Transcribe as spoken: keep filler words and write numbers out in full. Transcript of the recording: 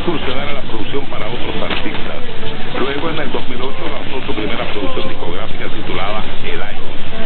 incursionar en la producción para otros artistas. Luego, en el dos mil ocho, lanzó su primera producción discográfica titulada El Aire.